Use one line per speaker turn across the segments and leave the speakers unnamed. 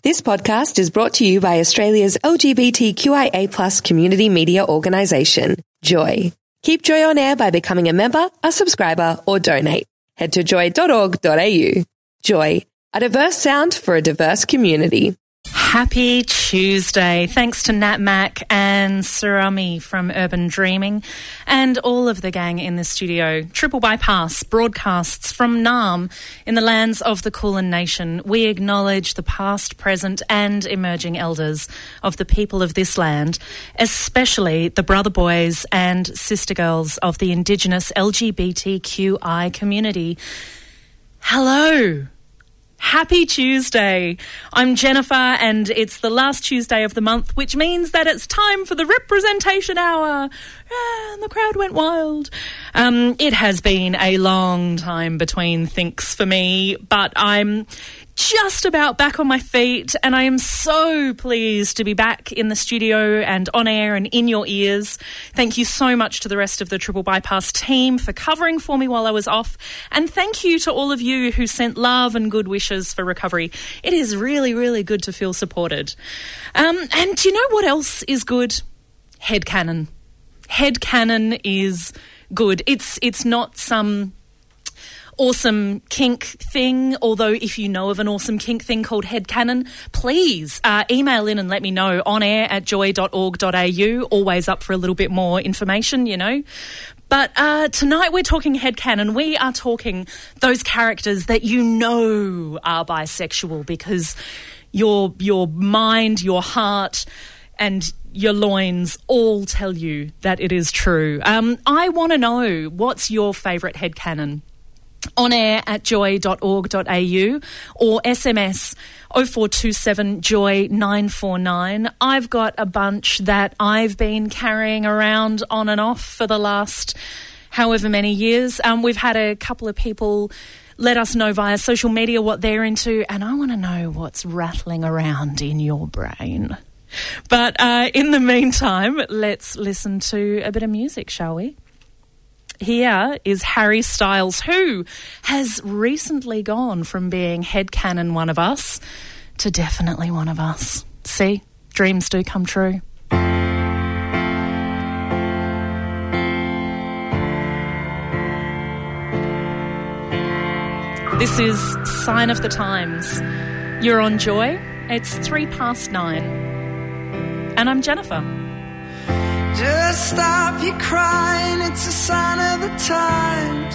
This podcast is brought to you by Australia's LGBTQIA+ community media organisation, Joy. Keep Joy on air by becoming a member, a subscriber, or donate. Head to joy.org.au. Joy, a diverse sound for a diverse community.
Happy Tuesday. Thanks to Nat Mac and Surami from Urban Dreaming and all of the gang in the studio. Triple Bypass broadcasts from Naarm in the lands of the Kulin Nation. We acknowledge the past, present and emerging elders of the people of this land, especially the brother boys and sister girls of the Indigenous LGBTQI community. Hello. Happy Tuesday. I'm Jennifer and it's the last Tuesday of the month, which means that it's time for the representation hour. And the crowd went wild. It has been a long time between thinks for me, but I'm just about back on my feet and I am so pleased to be back in the studio and on air and in your ears. Thank you so much to the rest of the Triple Bypass team for covering for me while I was off, and thank you to all of you who sent love and good wishes for recovery. It is really, really good to feel supported. And do you know what else is good? Headcanon. Headcanon is good. It's not some awesome kink thing, although if you know of an awesome kink thing called headcanon, please email in and let me know on air at joy.org.au. Always up for a little bit more information, you know. But tonight we're talking headcanon. We are talking those characters that you know are bisexual because your mind, your heart and your loins all tell you that it is true. I want to know, what's your favourite headcanon? On air at joy.org.au or SMS 0427 Joy 949. I've got a bunch that I've been carrying around on and off for the last however many years. We've had a couple of people let us know via social media what they're into, and I want to know what's rattling around in your brain. But in the meantime, let's listen to a bit of music, shall we? Here is Harry Styles, who has recently gone from being headcanon one of us to definitely one of us. See, dreams do come true. This is Sign of the Times. You're on Joy. It's 9:03. And I'm Jennifer.
Just stop your crying, it's a sign of the times.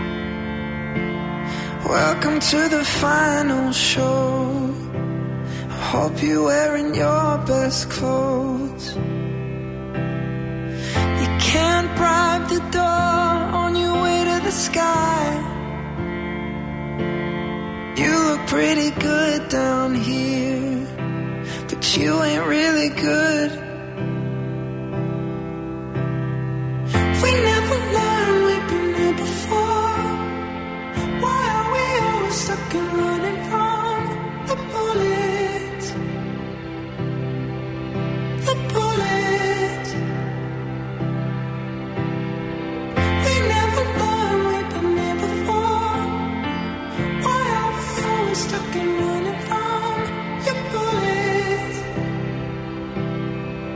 Welcome to the final show. I hope you're wearing your best clothes. You can't bribe the door on your way to the sky. You look pretty good down here, but you ain't really good. We never learned, we've been here before. Why are we always stuck and running from the bullets? The bullets. We never learned, we've been here before. Why are we always stuck and running from your bullets?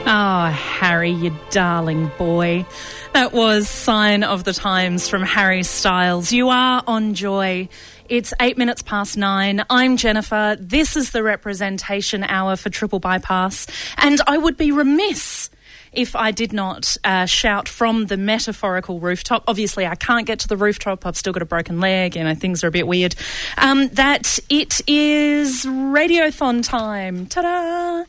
Oh, Harry, you darling boy. That was Sign of the Times from Harry Styles. You are on Joy. It's 8 minutes past 9. I'm Jennifer. This is the Representation Hour for Triple Bypass. And I would be remiss if I did not shout from the metaphorical rooftop. Obviously, I can't get to the rooftop. I've still got a broken leg. Things are a bit weird. That it is Radiothon time. Ta-da!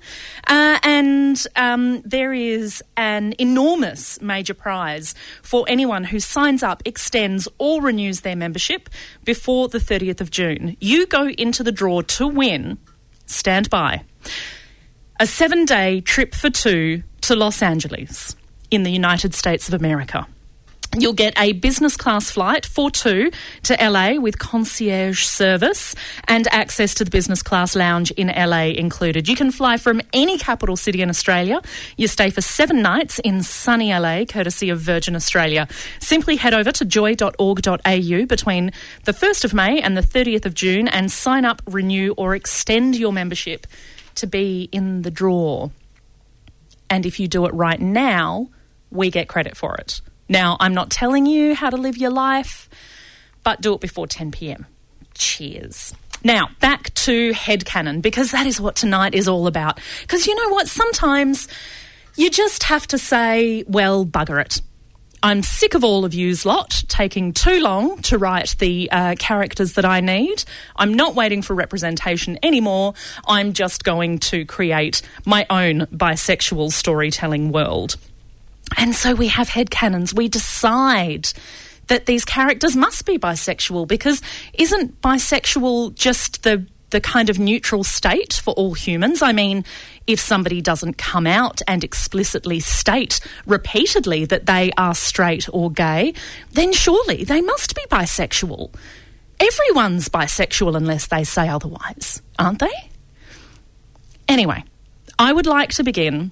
And there is an enormous major prize for anyone who signs up, extends or renews their membership before the 30th of June. You go into the draw to win, stand by, a 7-day trip for two to Los Angeles in the United States of America. You'll get a business class flight for two to LA with concierge service and access to the business class lounge in LA included. You can fly from any capital city in Australia. You stay for 7 nights in sunny LA, courtesy of Virgin Australia. Simply head over to joy.org.au between the 1st of May and the 30th of June and sign up, renew or extend your membership to be in the draw. And if you do it right now, we get credit for it. Now, I'm not telling you how to live your life, but do it before 10 p.m. Cheers. Now, back to headcanon, because that is what tonight is all about. Because you know what? Sometimes you just have to say, well, bugger it. I'm sick of all of yous lot taking too long to write the characters that I need. I'm not waiting for representation anymore. I'm just going to create my own bisexual storytelling world. And so we have headcanons. We decide that these characters must be bisexual, because isn't bisexual just the kind of neutral state for all humans? I mean, if somebody doesn't come out and explicitly state repeatedly that they are straight or gay, then surely they must be bisexual. Everyone's bisexual unless they say otherwise, aren't they? Anyway, I would like to begin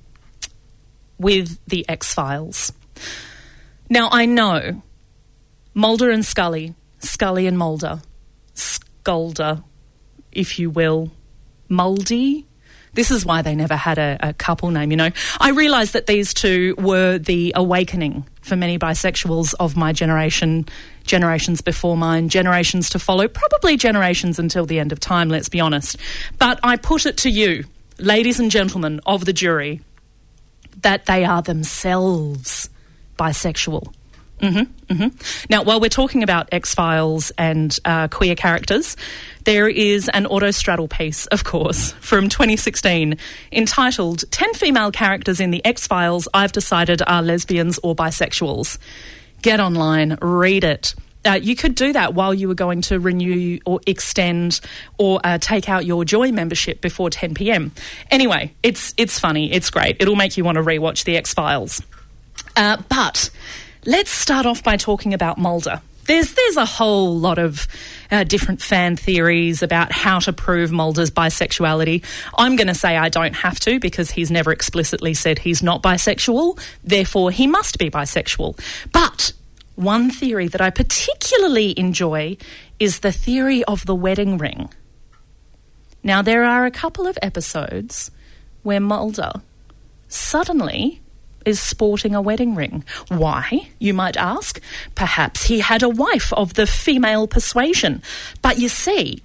with the X-Files. Now, I know Mulder and Scully, Scully and Mulder, Sculder, if you will, Muldy. This is why they never had a couple name, you know. I realise that these two were the awakening for many bisexuals of my generation, generations before mine, generations to follow, probably generations until the end of time, let's be honest. But I put it to you, ladies and gentlemen of the jury, that they are themselves bisexual. Now, while we're talking about X-Files and queer characters, there is an autostraddle piece, of course, from 2016 entitled 10 Female Characters in the X-Files I've Decided Are Lesbians or Bisexuals. Get online, read it. You could do that while you were going to renew or extend or take out your Joy membership before 10 p.m. Anyway, it's funny, it's great. It'll make you want to rewatch the X-Files. But let's start off by talking about Mulder. There's a whole lot of different fan theories about how to prove Mulder's bisexuality. I'm going to say I don't have to, because he's never explicitly said he's not bisexual. Therefore, he must be bisexual. But one theory that I particularly enjoy is the theory of the wedding ring. Now, there are a couple of episodes where Mulder suddenly is sporting a wedding ring. Why, you might ask? Perhaps he had a wife of the female persuasion. But you see,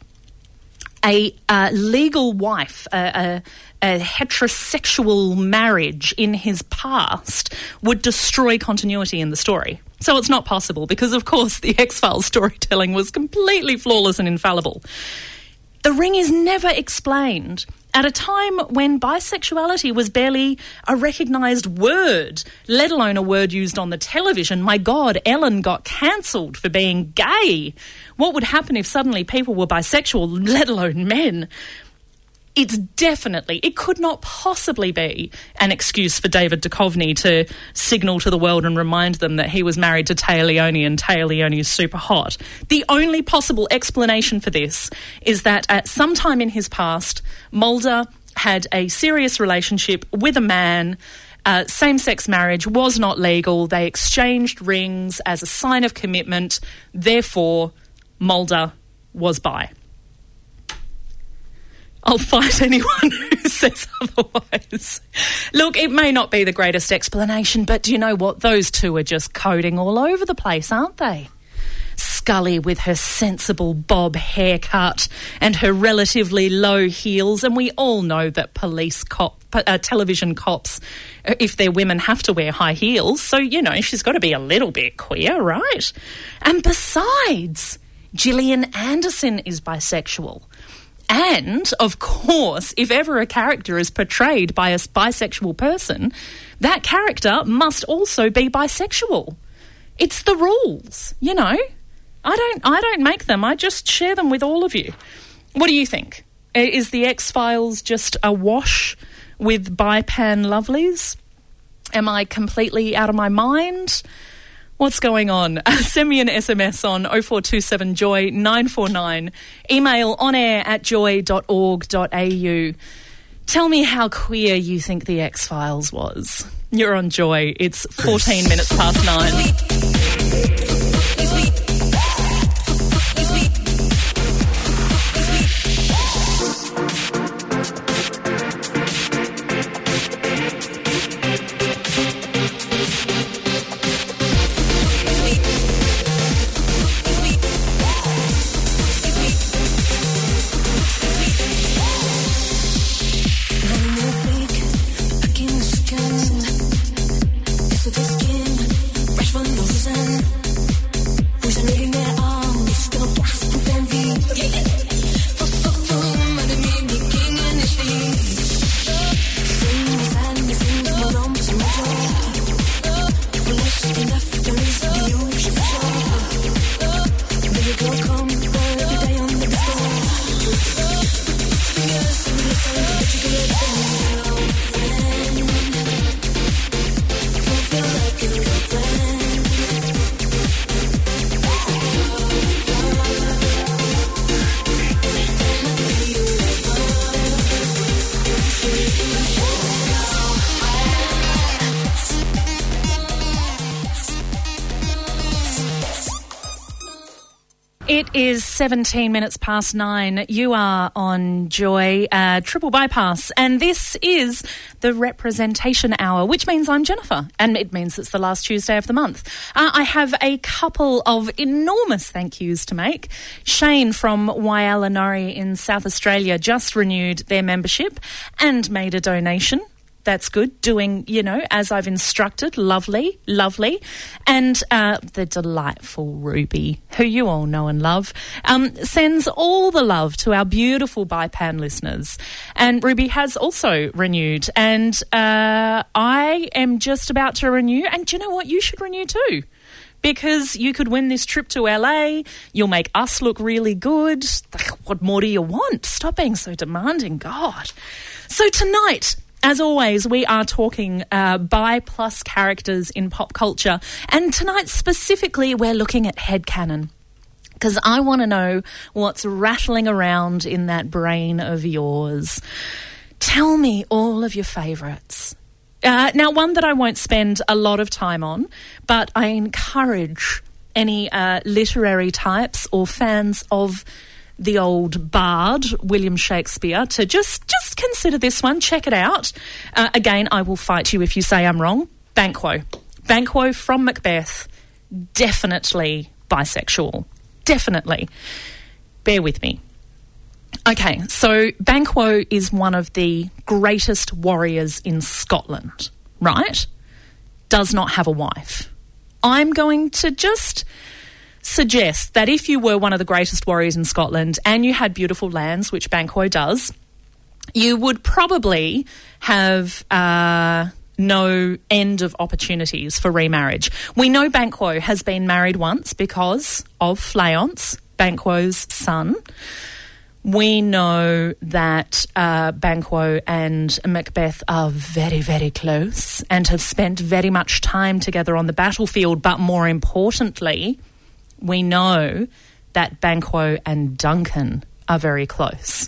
a legal wife, a heterosexual marriage in his past would destroy continuity in the story. So it's not possible, because, of course, the X-Files storytelling was completely flawless and infallible. The ring is never explained at a time when bisexuality was barely a recognised word, let alone a word used on the television. My God, Ellen got cancelled for being gay. What would happen if suddenly people were bisexual, let alone men? It could not possibly be an excuse for David Duchovny to signal to the world and remind them that he was married to Téa Leoni and Téa Leoni is super hot. The only possible explanation for this is that at some time in his past, Mulder had a serious relationship with a man. Same-sex marriage was not legal. They exchanged rings as a sign of commitment. Therefore, Mulder was bi. I'll fight anyone who says otherwise. Look, it may not be the greatest explanation, but do you know what? Those two are just coding all over the place, aren't they? Scully with her sensible bob haircut and her relatively low heels, and we all know that television cops, if they're women, have to wear high heels, so, you know, she's got to be a little bit queer, right? And besides, Gillian Anderson is bisexual. And, of course, if ever a character is portrayed by a bisexual person, that character must also be bisexual. It's the rules, you know. I don't make them. I just share them with all of you. What do you think? Is the X-Files just awash with bi-pan lovelies? Am I completely out of my mind? What's going on? Send me an SMS on 0427 Joy 949. Email onair@joy.org.au. Tell me how queer you think the X-Files was. You're on Joy. It's 14 minutes past 9. It is 17 minutes past 9. You are on Joy, Triple Bypass, and this is the Representation Hour, which means I'm Jennifer, and it means it's the last Tuesday of the month. I have a couple of enormous thank yous to make. Shane from Waialanori in South Australia just renewed their membership and made a donation. That's good. Doing, you know, as I've instructed. Lovely, lovely. And the delightful Ruby, who you all know and love, sends all the love to our beautiful Bi-Pan listeners. And Ruby has also renewed. And I am just about to renew. And do you know what? You should renew too. Because you could win this trip to LA. You'll make us look really good. What more do you want? Stop being so demanding. God. So tonight, as always, we are talking bi-plus characters in pop culture. And tonight specifically, we're looking at headcanon. Because I want to know what's rattling around in that brain of yours. Tell me all of your favourites. Now, one that I won't spend a lot of time on, but I encourage any literary types or fans of the old bard, William Shakespeare, to just consider this one. Check it out. Again, I will fight you if you say I'm wrong. Banquo. Banquo from Macbeth. Definitely bisexual. Definitely. Bear with me. Okay, so Banquo is one of the greatest warriors in Scotland, right? Does not have a wife. I'm going to just suggest that if you were one of the greatest warriors in Scotland and you had beautiful lands, which Banquo does, you would probably have no end of opportunities for remarriage. We know Banquo has been married once because of Fleance, Banquo's son. We know that Banquo and Macbeth are very, very close and have spent very much time together on the battlefield, but more importantly, we know that Banquo and Duncan are very close.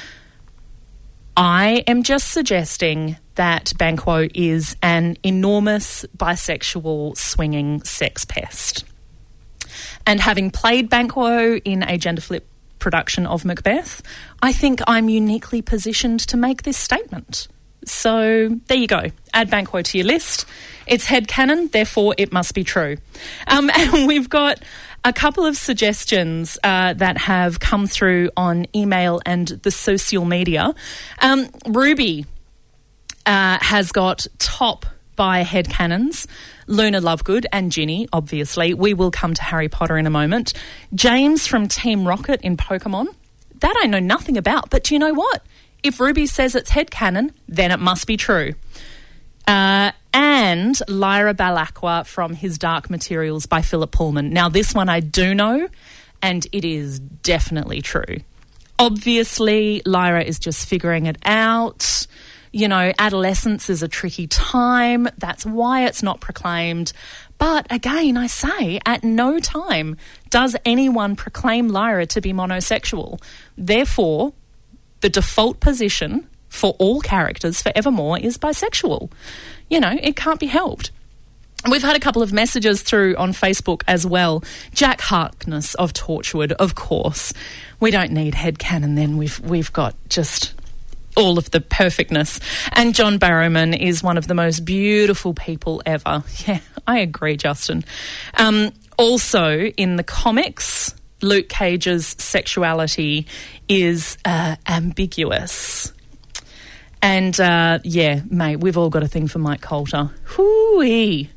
I am just suggesting that Banquo is an enormous bisexual swinging sex pest. And having played Banquo in a gender flip production of Macbeth, I think I'm uniquely positioned to make this statement. So there you go. Add Banquo to your list. It's headcanon, therefore it must be true. And we've got a couple of suggestions that have come through on email and the social media. Ruby has got top by headcanons. Luna Lovegood and Ginny, obviously. We will come to Harry Potter in a moment. James from Team Rocket in Pokemon. That I know nothing about, but do you know what? If Ruby says it's headcanon, then it must be true. And Lyra Balakwa from His Dark Materials by Philip Pullman. Now, this one I do know, and it is definitely true. Obviously, Lyra is just figuring it out. You know, adolescence is a tricky time. That's why it's not proclaimed. But again, I say, at no time does anyone proclaim Lyra to be monosexual. Therefore, the default position for all characters forevermore is bisexual. You know, it can't be helped. We've had a couple of messages through on Facebook as well. Jack Harkness of Torchwood, of course. We don't need headcanon then. We've got just all of the perfectness. And John Barrowman is one of the most beautiful people ever. Yeah, I agree, Justin. Also, in the comics, Luke Cage's sexuality is ambiguous. And, yeah, mate, we've all got a thing for Mike Coulter. Hoo-wee.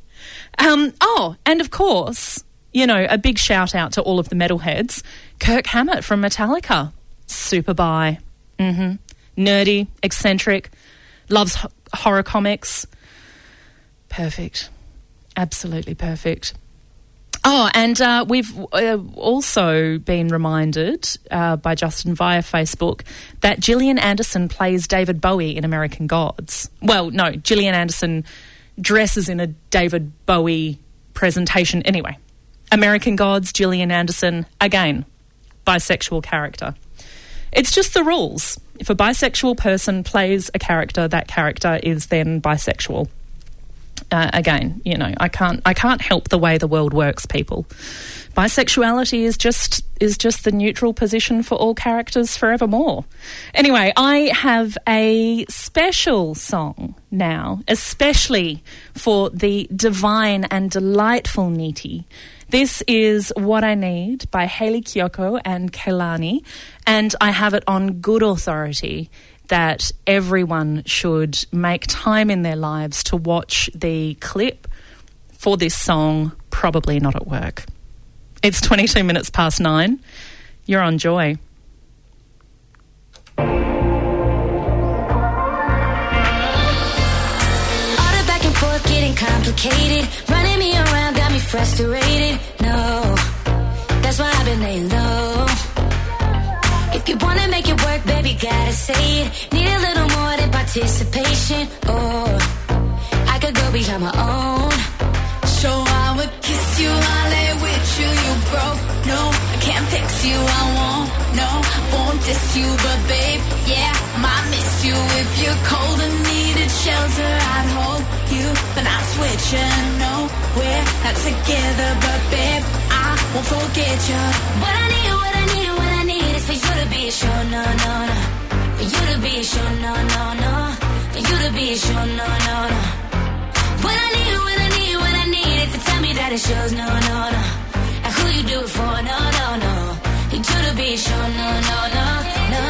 And of course, you know, a big shout out to all of the metalheads. Kirk Hammett from Metallica. Super bi. Nerdy, eccentric, loves horror comics. Perfect. Absolutely perfect. Oh, and we've also been reminded by Justin via Facebook that Gillian Anderson plays David Bowie in American Gods. Well, no, Gillian Anderson dresses in a David Bowie presentation. Anyway, American Gods, Gillian Anderson, again, bisexual character. It's just the rules. If a bisexual person plays a character, that character is then bisexual. Again, you know, I can't help the way the world works, people. Bisexuality is just the neutral position for all characters forevermore. Anyway, I have a special song now, especially for the divine and delightful Niti. This is What I Need by Hayley Kiyoko and Kehlani, and I have it on good authority that everyone should make time in their lives to watch the clip for this song, probably not at work. It's 22 minutes past 9. You're on Joy.
All the back and forth getting complicated, running me around got me frustrated. No, that's why I've been laying low. If you wanna make it work, baby, gotta say it. Need a little more than participation. Oh, I could go behind my own. So I would kiss you, I'll lay with you, you broke. No, I can't fix you, I won't diss you, but babe, yeah, might miss you. If you're cold and needed shelter, I'd hold you, but not switching, no, we're not together, but babe, I won't forget you. What I need is for you to be sure, no, no, no. For you to be sure, no, no, no. For you to be sure, no, no, no. What I need is to tell me that it's yours, no, no, no. And who you do it for, no, no, no. For you to be sure, no, no, no, no.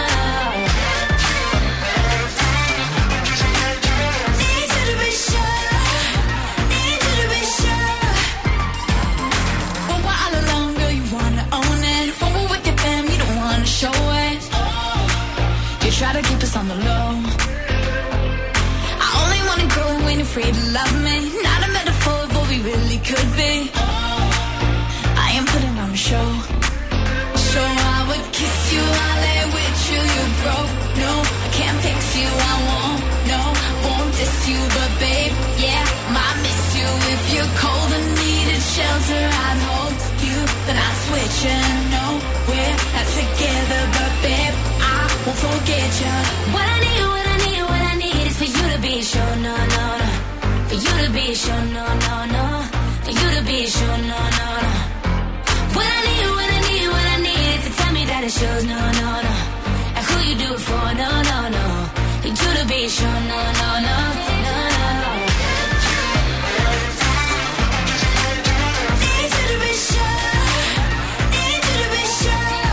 Need you to be sure. Need you to be sure. For a while longer you wanna own it. When we're with your fam, you don't wanna show it. You try to keep us on the low. I only wanna grow when you're free to love me. Not a metaphor of what we really could be. I am putting on a show. So I would kiss you, I'll lay with you, you broke. No, I can't fix you, I won't diss you, but babe, yeah, might miss you. If you're cold and needed shelter, I'd hold you, but not switching, no, we're not together, but babe, I won't forget you. What I need is for you to be sure, no, no, no. For you to be sure, no, no, no. For you to be sure, no, no, no. What I need is to tell me that that it shows, no, no, no. And who you do it for, no, no, no. Need you to be sure, no, no, no, no, no. Need you to be sure. Need you to be sure.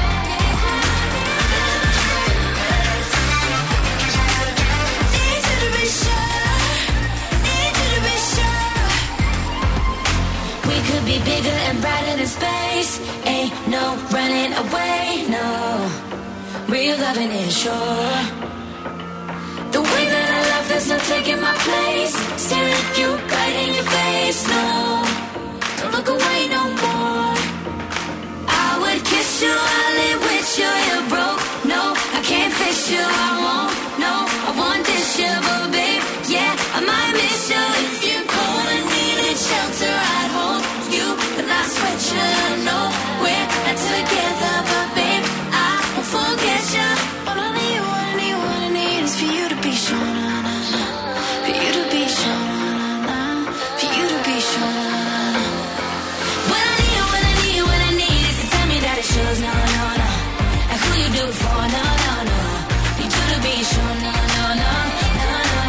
Need you to be sure. Need you to be sure. We could be bigger and brighter than space. Ain't no running away, no. Real loving is sure. The way that I love, there's no taking my place. Staring at you right in your face, no. Don't look away no more. I would kiss you, I live with you, you're broke. No, I can't fix you, I won't. No, I want this you, but babe, yeah, I might miss you. If you're cold and needed shelter, I'd hold you, but not sweat you. No, we're not together, but babe, I won't forget you. All I need, what I need, what I need is for you to be sure, na, na, na. For you to be sure, na, na, na. For you to be sure, na, na, na. What I need, what I need, what I need is to tell me that it shows, no, no, no. And who you do it for, no, no, no. Need you to be sure, no, no, no, no, no.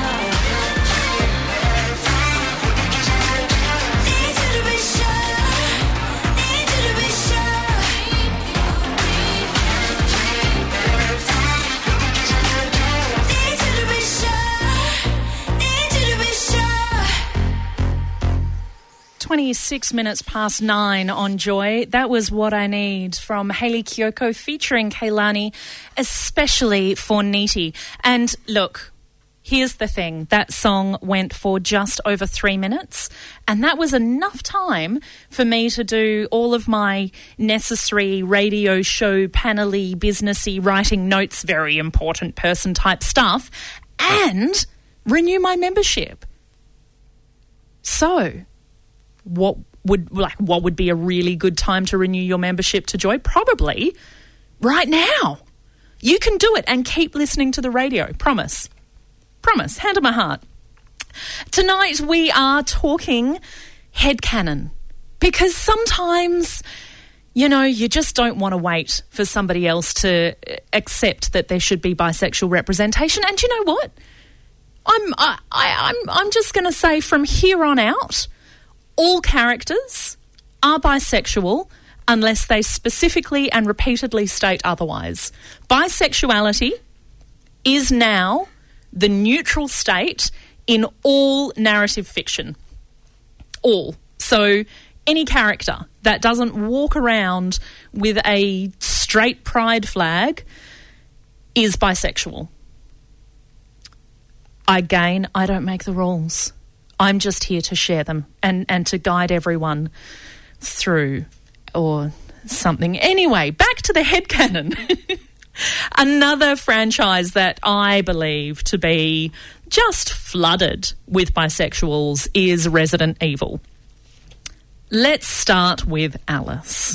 Need you to be sure. Need you to be sure. Need you to be sure. Need you to be sure.
26 minutes past 9 on Joy. That was What I Need from Hayley Kiyoko featuring Kehlani, especially for Neeti. And look, here's the thing. That song went for just over 3 minutes, and that was enough time for me to do all of my necessary radio show, panel-y, businessy, writing notes, very important person type stuff, and renew my membership. So, what would be a really good time to renew your membership to Joy? Probably right now. You can do it and keep listening to the radio. Promise. Promise. Hand on my heart. Tonight we are talking headcanon, because sometimes, you know, you just don't want to wait for somebody else to accept that there should be bisexual representation. And you know what? I'm just going to say from here on out, all characters are bisexual unless they specifically and repeatedly state otherwise. Bisexuality is now the neutral state in all narrative fiction. All. So any character that doesn't walk around with a straight pride flag is bisexual. Again, I don't make the rules. I'm just here to share them and to guide everyone through or something. Anyway, back to the headcanon. Another franchise that I believe to be just flooded with bisexuals is Resident Evil. Let's start with Alice.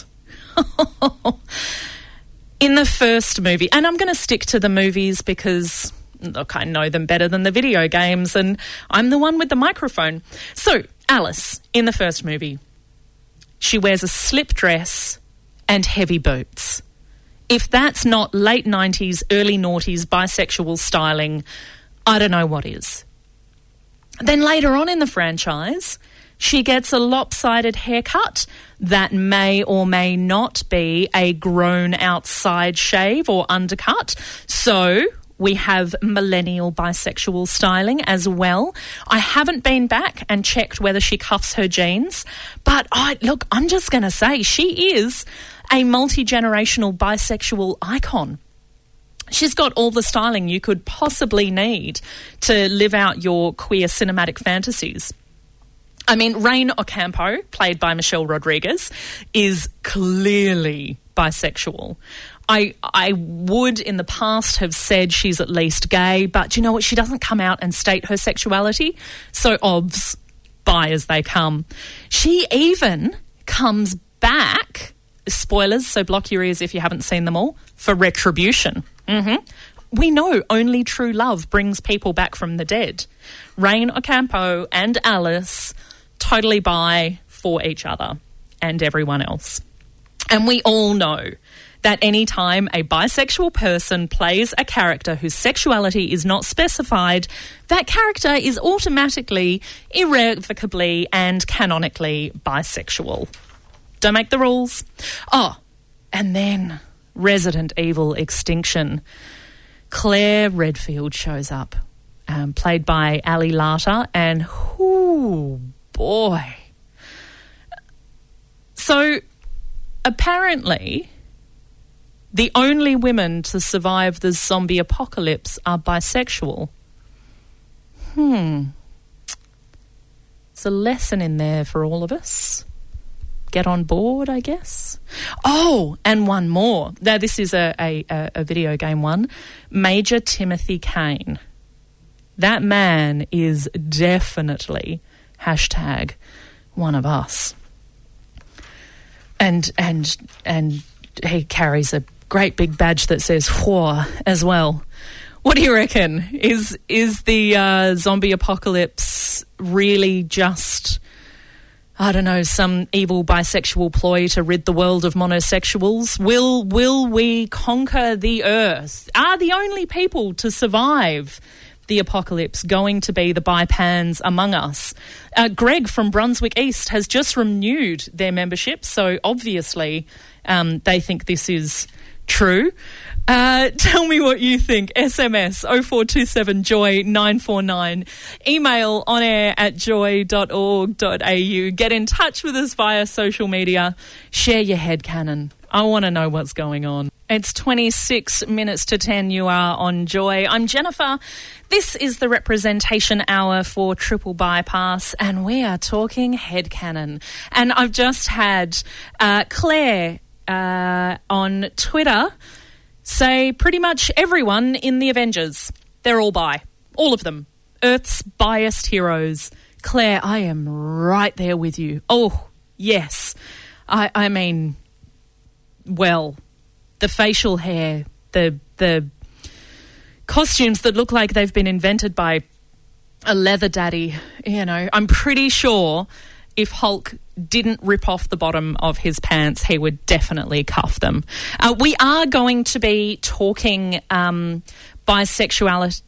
In the first movie, and I'm going to stick to the movies because, look, I know them better than the video games and I'm the one with the microphone. So, Alice, in the first movie, she wears a slip dress and heavy boots. If that's not late 90s, early noughties bisexual styling, I don't know what is. Then later on in the franchise, she gets a lopsided haircut that may or may not be a grown-out side shave or undercut. So we have millennial bisexual styling as well. I haven't been back and checked whether she cuffs her jeans, but I'm just going to say she is a multi-generational bisexual icon. She's got all the styling you could possibly need to live out your queer cinematic fantasies. I mean, Rain Ocampo, played by Michelle Rodriguez, is clearly bisexual. I would in the past have said she's at least gay, but you know what? She doesn't come out and state her sexuality, so obvs, bi as they come. She even comes back, spoilers, so block your ears if you haven't seen them all, for Retribution. We know only true love brings people back from the dead. Rain Ocampo and Alice, totally bi for each other and everyone else. And we all know that any time a bisexual person plays a character whose sexuality is not specified, that character is automatically, irrevocably and canonically bisexual. Don't make the rules. Oh, and then Resident Evil Extinction. Claire Redfield shows up, played by Ali Larter, and oh boy. So apparently the only women to survive the zombie apocalypse are bisexual. It's a lesson in there for all of us. Get on board, I guess. Oh, and one more. Now, this is a video game one. Major Timothy Kane. That man is definitely hashtag one of us. And he carries a great big badge that says "War" as well. What do you reckon? Is the zombie apocalypse really just, I don't know, some evil bisexual ploy to rid the world of monosexuals? Will we conquer the earth? Are the only people to survive the apocalypse going to be the bipans among us? Greg from Brunswick East has just renewed their membership, so obviously they think this is true. Tell me what you think. SMS 0427 Joy 949. Email onair@joy.org.au. Get in touch with us via social media. Share your headcanon. I want to know what's going on. It's 26 minutes to 10. You are on Joy. I'm Jennifer. This is the representation hour for Triple Bypass, and we are talking headcanon. And I've just had Claire on Twitter say pretty much everyone in the Avengers, they're all bi. All of them. Earth's biased heroes. Claire, I am right there with you. Oh, yes. I mean, well, the facial hair, the costumes that look like they've been invented by a leather daddy, you know. I'm pretty sure if Hulk didn't rip off the bottom of his pants, he would definitely cuff them. We are going to be talking bisexuality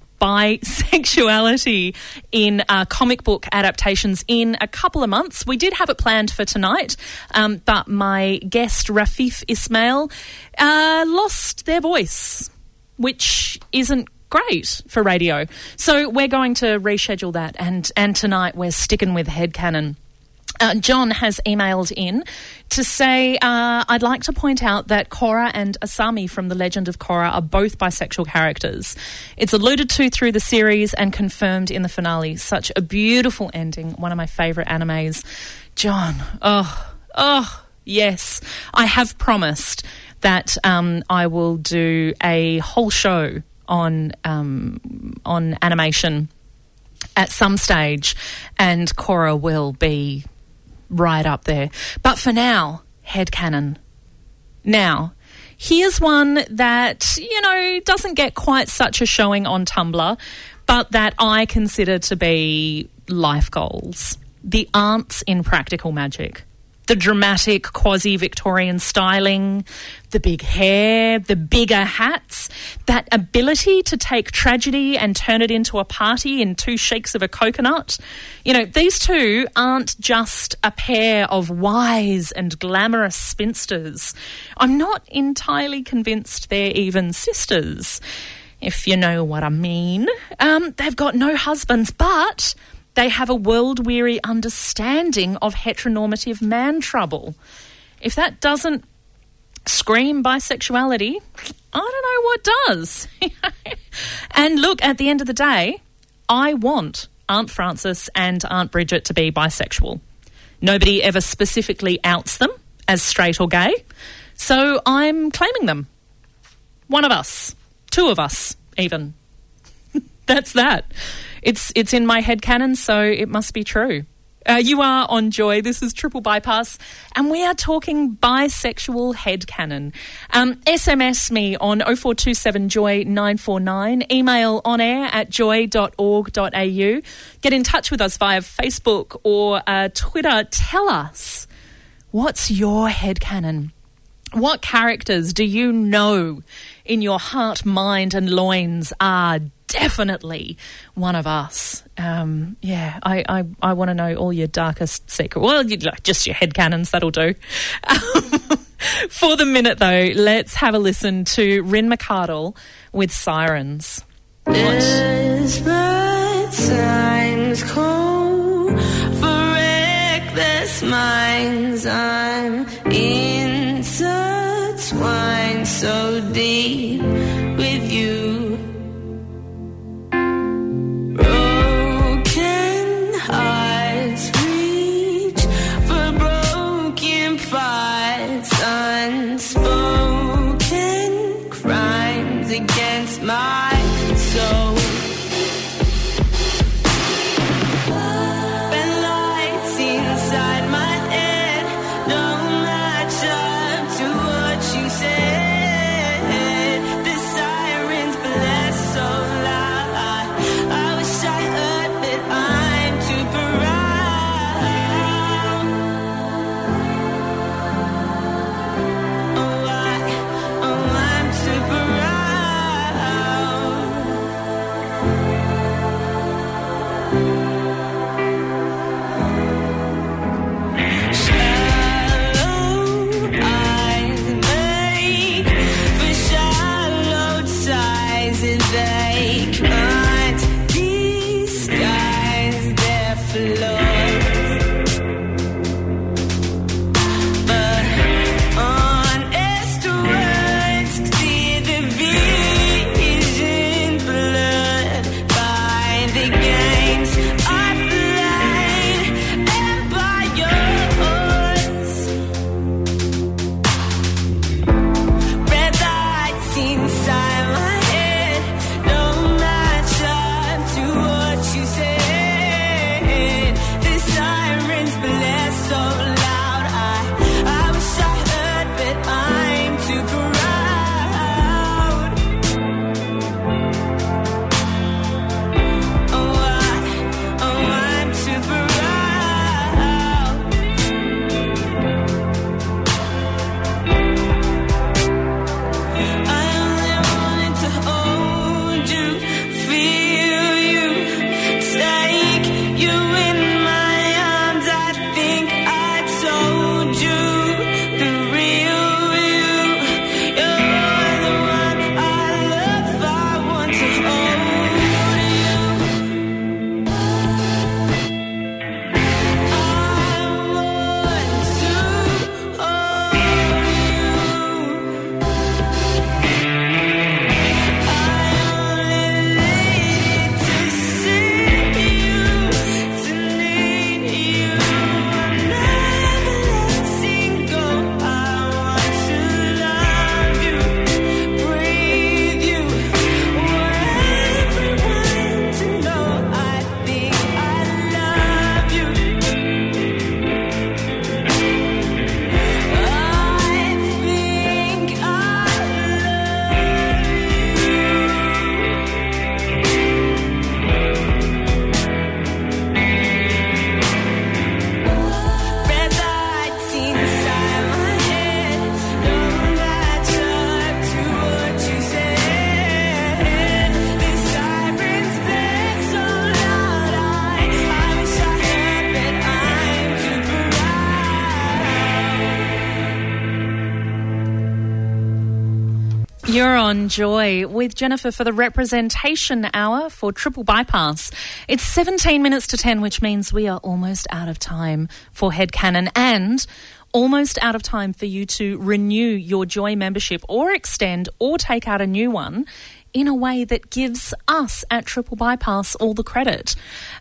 in comic book adaptations in a couple of months. We did have it planned for tonight, but my guest, Rafif Ismail, lost their voice, which isn't great for radio. So we're going to reschedule that, and tonight we're sticking with headcanon. John has emailed in to say, I'd like to point out that Korra and Asami from The Legend of Korra are both bisexual characters. It's alluded to through the series and confirmed in the finale. Such a beautiful ending, one of my favourite animes. John, oh, yes. I have promised that I will do a whole show on animation at some stage, and Korra will be right up there. But for now, headcanon. Now, here's one that, you know, doesn't get quite such a showing on Tumblr, but that I consider to be life goals. The aunts in Practical Magic. The dramatic quasi-Victorian styling, the big hair, the bigger hats, that ability to take tragedy and turn it into a party in 2 shakes of a coconut. You know, these two aren't just a pair of wise and glamorous spinsters. I'm not entirely convinced they're even sisters, if you know what I mean. They've got no husbands, but they have a world-weary understanding of heteronormative man trouble. If that doesn't scream bisexuality, I don't know what does. And look, at the end of the day, I want Aunt Frances and Aunt Bridget to be bisexual. Nobody ever specifically outs them as straight or gay, so I'm claiming them. One of us. 2 of us, even. That's that. It's in my headcanon, so it must be true. You are on Joy. This is Triple Bypass, and we are talking bisexual headcanon. SMS me on 0427 Joy 949. Email onair@joy.org.au. Get in touch with us via Facebook or Twitter. Tell us, what's your headcanon? What characters do you know in your heart, mind and loins are definitely one of us? I want to know all your darkest secrets. Well, just your headcanons, that'll do. For the minute, though, let's have a listen to Rin McArdle with Sirens.
Desperate signs call for reckless minds. I'm intertwined so deep with you. Broken hearts reach for broken parts. Unspoken crimes against my soul. Red lights inside my head don't match up to what you said. The sirens blast so loud. I wish I heard that I'm too proud. I'm too proud. Shallow eyes make for shallow ties, and they can't disguise their flaws. But honest words clear the vision blurred by the games I played and by yours. Red lights inside my head don't match up to what you said. The sirens blast so loud. I wish I heard, but I'm too proud. I'm too proud. I only wanted to hold you, feel you, take you in my arms. I think I told you the real you. You're the one I love. I want to hold you. I want to hold
You're on Joy with Jennifer for the representation hour for Triple Bypass. It's 17 minutes to 10, which means we are almost out of time for Headcanon and almost out of time for you to renew your Joy membership or extend or take out a new one in a way that gives us at Triple Bypass all the credit.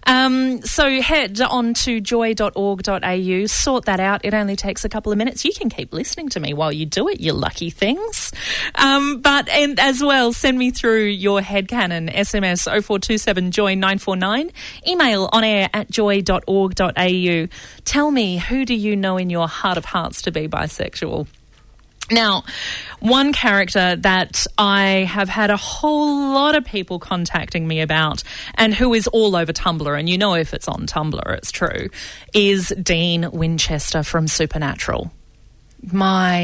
So head on to joy.org.au, sort that out. It only takes a couple of minutes. You can keep listening to me while you do it, you lucky things. And as well, send me through your headcanon, SMS 0427 Joy 949, email onair@joy.org.au. Tell me, who do you know in your heart of hearts to be bisexual? Now, one character that I have had a whole lot of people contacting me about and who is all over Tumblr, and you know if it's on Tumblr, it's true, is Dean Winchester from Supernatural. My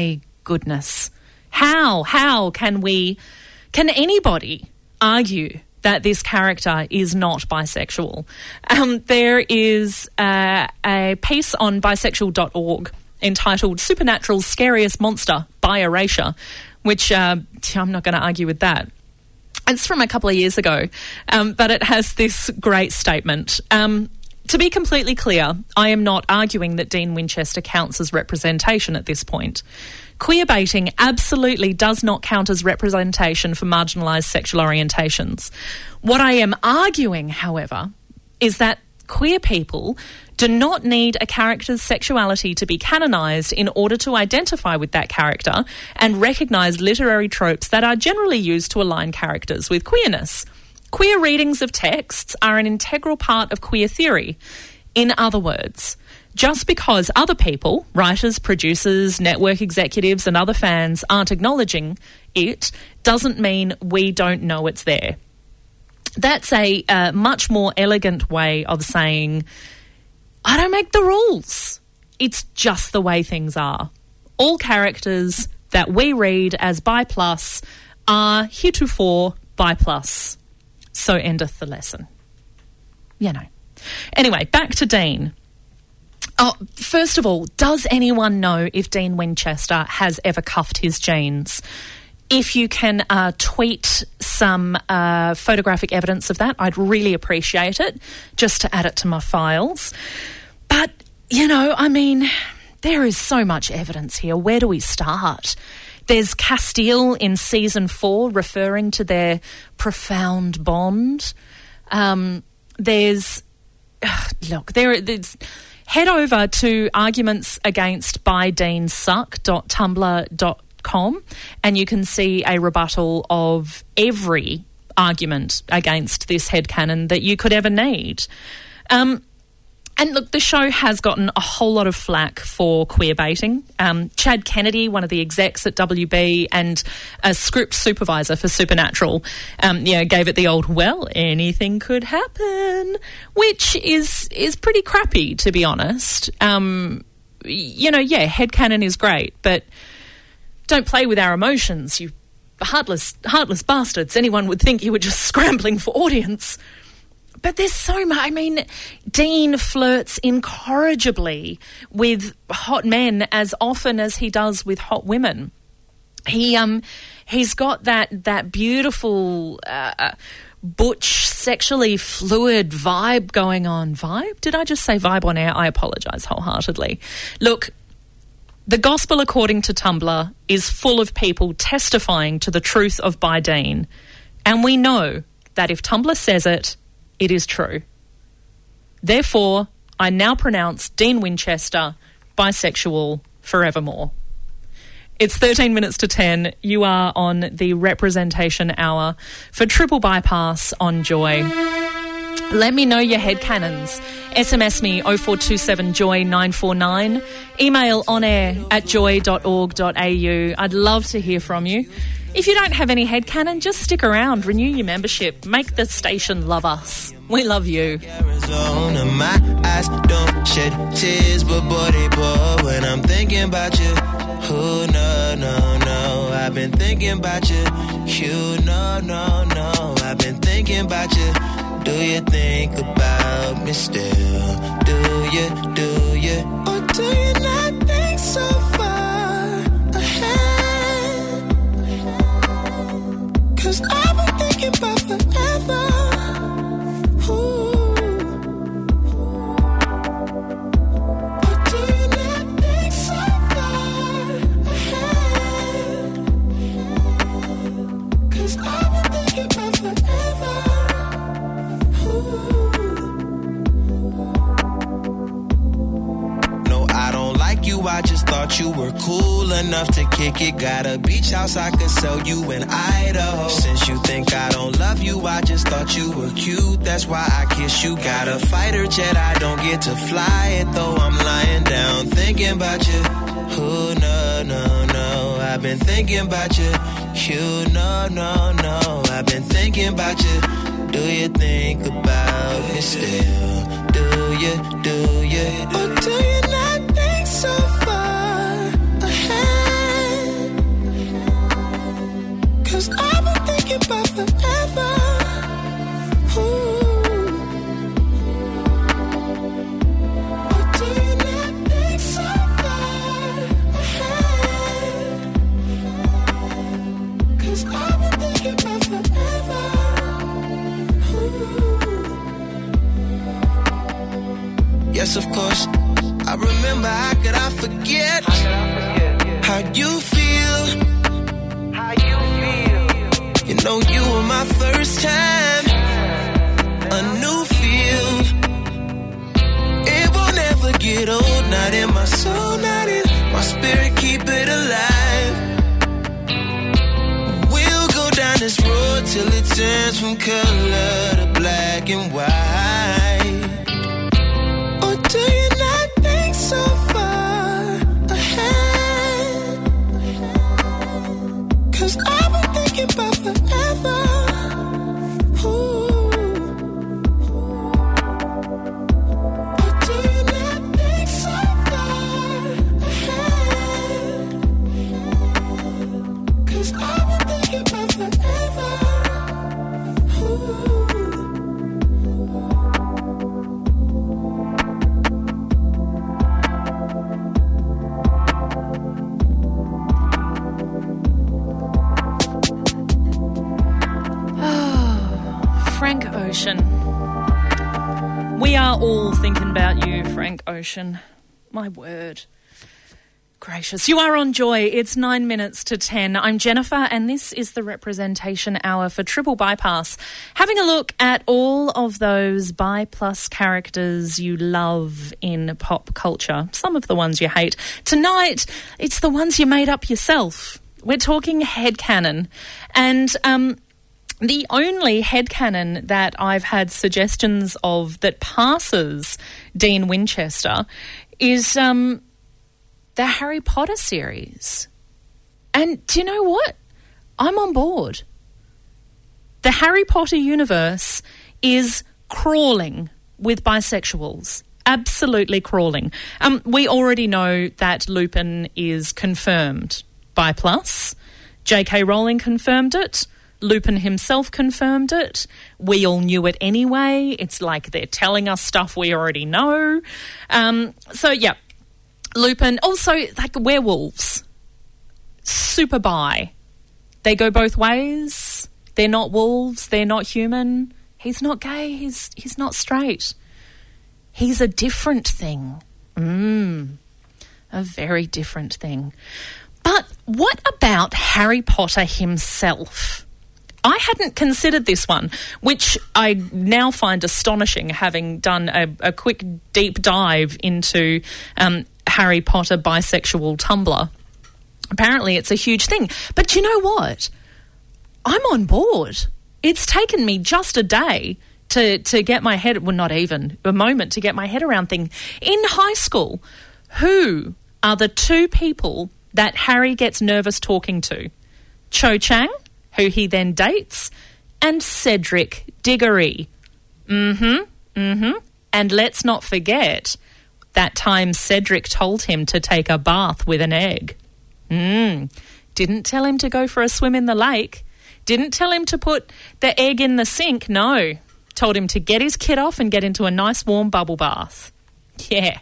goodness. How can anybody argue that this character is not bisexual? There is a piece on bisexual.org entitled Supernatural's Scariest Monster by Erasure, which I'm not going to argue with that. It's from a couple of years ago, but it has this great statement. To be completely clear, I am not arguing that Dean Winchester counts as representation at this point. Queer baiting absolutely does not count as representation for marginalised sexual orientations. What I am arguing, however, is that queer people do not need a character's sexuality to be canonised in order to identify with that character and recognise literary tropes that are generally used to align characters with queerness. Queer readings of texts are an integral part of queer theory. In other words, just because other people, writers, producers, network executives and other fans aren't acknowledging it doesn't mean we don't know it's there. That's a much more elegant way of saying, I don't make the rules. It's just the way things are. All characters that we read as bi plus are heretofore bi plus. So endeth the lesson. You know. Anyway, back to Dean. Oh, first of all, does anyone know if Dean Winchester has ever cuffed his jeans? If you can tweet some photographic evidence of that, I'd really appreciate it, just to add it to my files. But, you know, I mean, there is so much evidence here. Where do we start? There's Castile in season 4 referring to their profound bond. There's head over to arguments against bydeansuck.tumblr.com and you can see a rebuttal of every argument against this headcanon that you could ever need. And look, the show has gotten a whole lot of flack for queer baiting. Chad Kennedy, one of the execs at WB and a script supervisor for Supernatural, gave it the old, well, anything could happen, which is pretty crappy, to be honest. Headcanon is great, but don't play with our emotions, you heartless bastards. Anyone would think you were just scrambling for audience. But there's so much. I mean, Dean flirts incorrigibly with hot men as often as he does with hot women. He's got that beautiful butch, sexually fluid vibe going on. Vibe? Did I just say vibe on air? I apologise wholeheartedly. Look, the gospel according to Tumblr is full of people testifying to the truth of By Dean. And we know that if Tumblr says it, it is true. Therefore, I now pronounce Dean Winchester bisexual forevermore. It's 13 minutes to 10. You are on the representation hour for Triple Bypass on Joy. Let me know your headcanons. SMS me 0427 Joy 949. Email onair@joy.org.au. I'd love to hear from you. If you don't have any headcanon, just stick around, renew your membership, make the station love us. We love you.
Arizona, my eyes don't shed tears, but boy, they pour when I'm thinking about you. Oh, no, I've been thinking about you. You, no, I've been thinking about you. Do you think about me still? Do you? Or do you not think so far ahead? 'Cause I've been thinking about forever. Ooh. Or do you not think so far ahead? 'Cause I've been thinking about forever. No, I don't like you, I just thought you were cool enough to kick it. Got a beach house I could sell you in Idaho. Since you think I don't love you, I just thought you were cute, that's why I kiss you. Got a fighter jet, I don't get to fly it, though I'm lying down thinking about you. Oh, no, I've been thinking about you. You, no, I've been thinking about you. Do you think about me still? Do you? Or do you not think so far ahead? Yes, of course. I remember, how could I forget? How you feel? You know you were my first time. A new feel. It will never get old. Not in my soul, not in my spirit. Keep it alive. We'll go down this road till it turns from color to black and white. Or do you not think so far ahead? 'Cause I've been thinking about forever. Ooh. Or do you not think so far ahead? 'Cause I've been thinking about forever. Ooh.
Frank Ocean. We are all thinking about you, Frank Ocean. My word. Gracious. You are on Joy. It's 9 minutes to 10. I'm Jennifer, and this is the Representation Hour for Triple Bypass. Having a look at all of those bi-plus characters you love in pop culture. Some of the ones you hate. Tonight, it's the ones you made up yourself. We're talking headcanon. And, the only headcanon that I've had suggestions of that passes Dean Winchester is the Harry Potter series. And do you know what? I'm on board. The Harry Potter universe is crawling with bisexuals. Absolutely crawling. We already know that Lupin is confirmed bi plus. J.K. Rowling confirmed it. Lupin himself confirmed it. We all knew it anyway. It's like they're telling us stuff we already know. So, yeah, Lupin. Also, like werewolves. Super bi. They go both ways. They're not wolves. They're not human. He's not gay. He's not straight. He's a different thing. A very different thing. But what about Harry Potter himself? I hadn't considered this one, which I now find astonishing, having done a quick deep dive into Harry Potter bisexual Tumblr. Apparently it's a huge thing. But you know what? I'm on board. It's taken me just a day to get my head, well, not even a moment to get my head around things. In high school, who are the two people that Harry gets nervous talking to? Cho Chang, who he then dates, and Cedric Diggory. And let's not forget that time Cedric told him to take a bath with an egg. Didn't tell him to go for a swim in the lake. Didn't tell him to put the egg in the sink. No. Told him to get his kit off and get into a nice warm bubble bath. Yeah.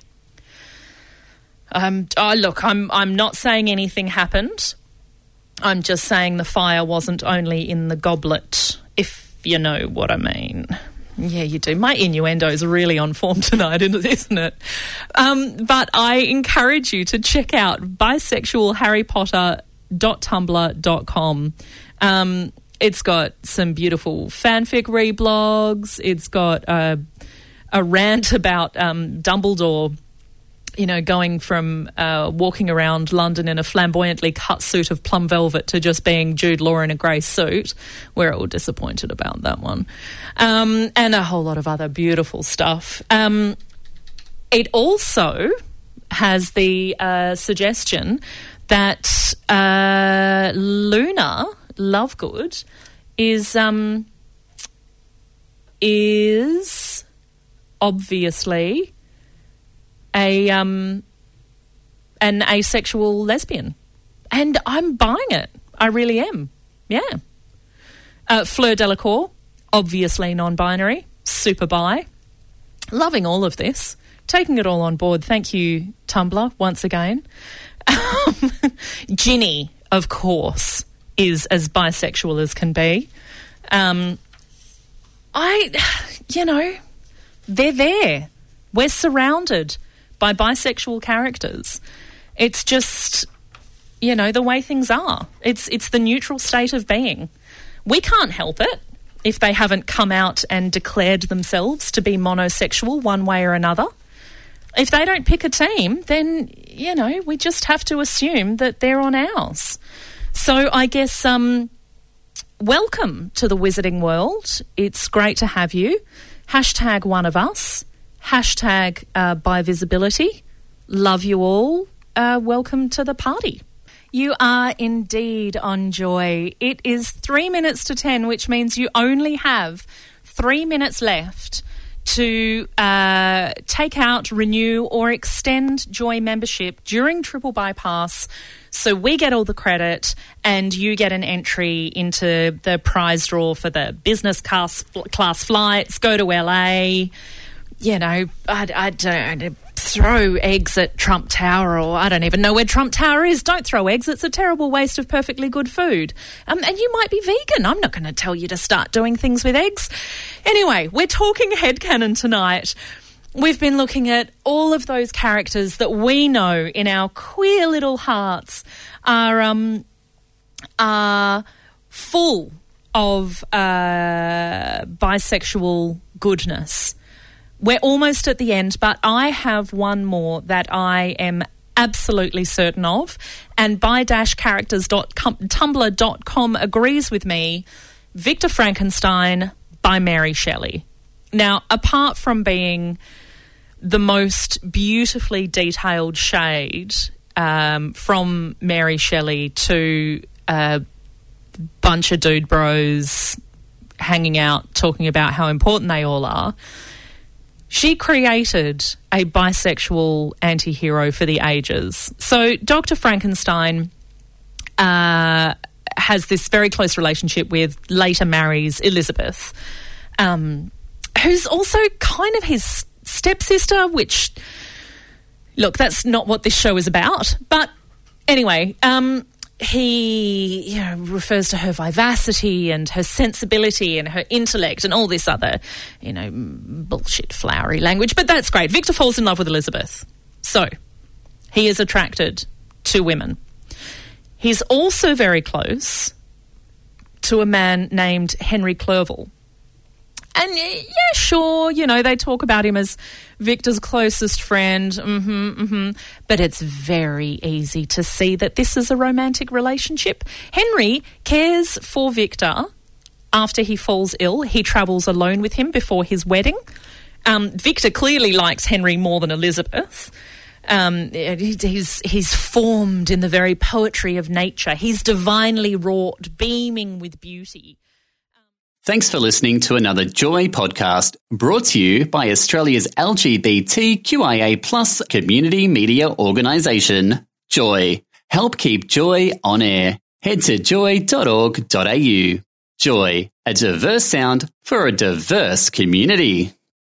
Look, I'm not saying anything happened. I'm just saying the fire wasn't only in the goblet, if you know what I mean. Yeah, you do. My innuendo is really on form tonight, isn't it? But I encourage you to check out bisexualharrypotter.tumblr.com. It's got some beautiful fanfic reblogs. It's got a rant about Dumbledore, you know, going from walking around London in a flamboyantly cut suit of plum velvet to just being Jude Law in a grey suit. We're all disappointed about that one. And a whole lot of other beautiful stuff. It also has the suggestion that Luna Lovegood is obviously an asexual lesbian, and I'm buying it. I really am. Yeah. Fleur Delacour, obviously non-binary, super bi. Loving all of this, taking it all on board. Thank you, Tumblr, once again. Ginny, of course, is as bisexual as can be. They're there. We're surrounded by bisexual characters. It's just, the way things are. It's the neutral state of being. We can't help it if they haven't come out and declared themselves to be monosexual one way or another. If they don't pick a team, then, we just have to assume that they're on ours. So I guess, welcome to the Wizarding World. It's great to have you. Hashtag one of us. Hashtag by visibility. Love you all. Welcome to the party. You are indeed on Joy. It is 3 minutes to 10, which means you only have 3 minutes left to take out, renew or extend Joy membership during Triple Bypass, so we get all the credit and you get an entry into the prize draw for the business class flights, go to LA, I don't throw eggs at Trump Tower, or I don't even know where Trump Tower is. Don't throw eggs. It's a terrible waste of perfectly good food. And you might be vegan. I'm not going to tell you to start doing things with eggs. Anyway, we're talking headcanon tonight. We've been looking at all of those characters that we know in our queer little hearts are full of bisexual goodness. We're almost at the end, but I have one more that I am absolutely certain of, and by-characters.tumblr.com agrees with me. Victor Frankenstein by Mary Shelley. Now, apart from being the most beautifully detailed shade from Mary Shelley to a bunch of dude bros hanging out talking about how important they all are, she created a bisexual anti-hero for the ages. So Dr. Frankenstein has this very close relationship with, later marries Elizabeth, who's also kind of his stepsister, which, look, that's not what this show is about. But anyway, he refers to her vivacity and her sensibility and her intellect and all this other, bullshit flowery language. But that's great. Victor falls in love with Elizabeth. So he is attracted to women. He's also very close to a man named Henry Clerval. And yeah, sure, they talk about him as Victor's closest friend, but it's very easy to see that this is a romantic relationship. Henry cares for Victor after he falls ill. He travels alone with him before his wedding. Victor clearly likes Henry more than Elizabeth. He's formed in the very poetry of nature. He's divinely wrought, beaming with beauty.
Thanks for listening to another Joy podcast brought to you by Australia's LGBTQIA+ community media organisation, Joy. Help keep Joy on air. Head to joy.org.au. Joy, a diverse sound for a diverse community.